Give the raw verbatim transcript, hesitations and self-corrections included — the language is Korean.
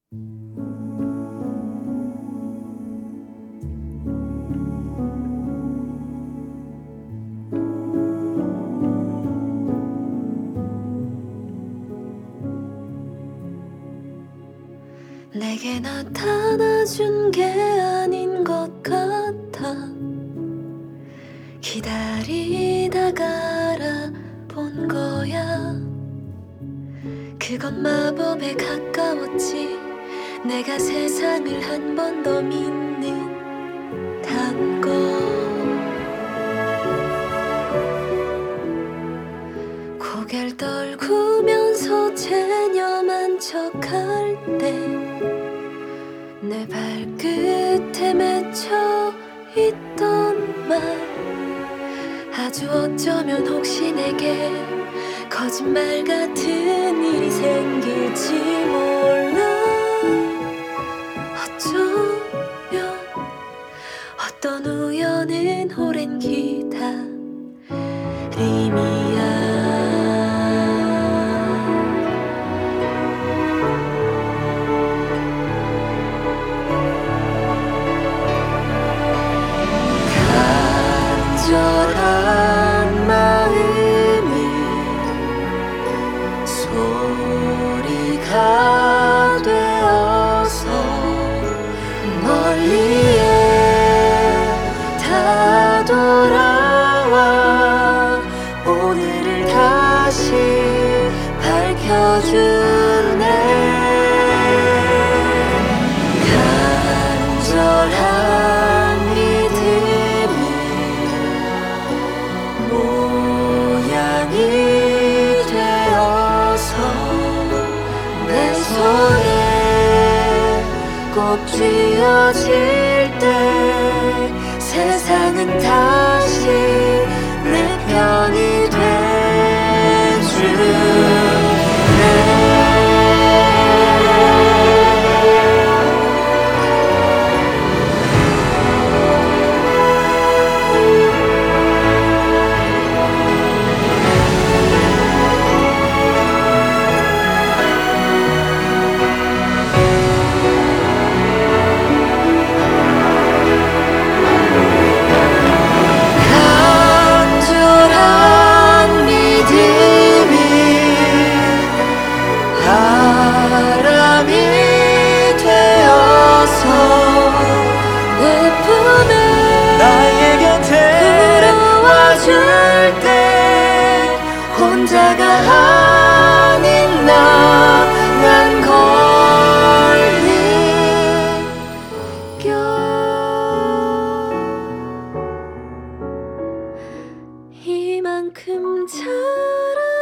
내게 나타나준 게 아닌 것 같아. 기다리다가 알아본 거야. 그건 마법에 가까웠지. 내가 세상을 한 번 더 믿는단 거. 고개를 떨구면서 체념한 척할 때 내 발끝에 맺혀 있던 말, 아주 어쩌면 혹시 내게 거짓말 같은 일이 생길지 몰라. 어쩌면 어떤 우연은 오랜 기다림이야. 간절한 마음이 소리가 되어서 멀리에 다 돌아와 오늘을 다시 밝혀주네. 간절한 믿음이 모양이 되어서 내 손에 꼭 쥐어질 때 세상은 다시 내 편이 돼주네. 혼자가 아닌 나, 난 걸리겨. 이만큼 자라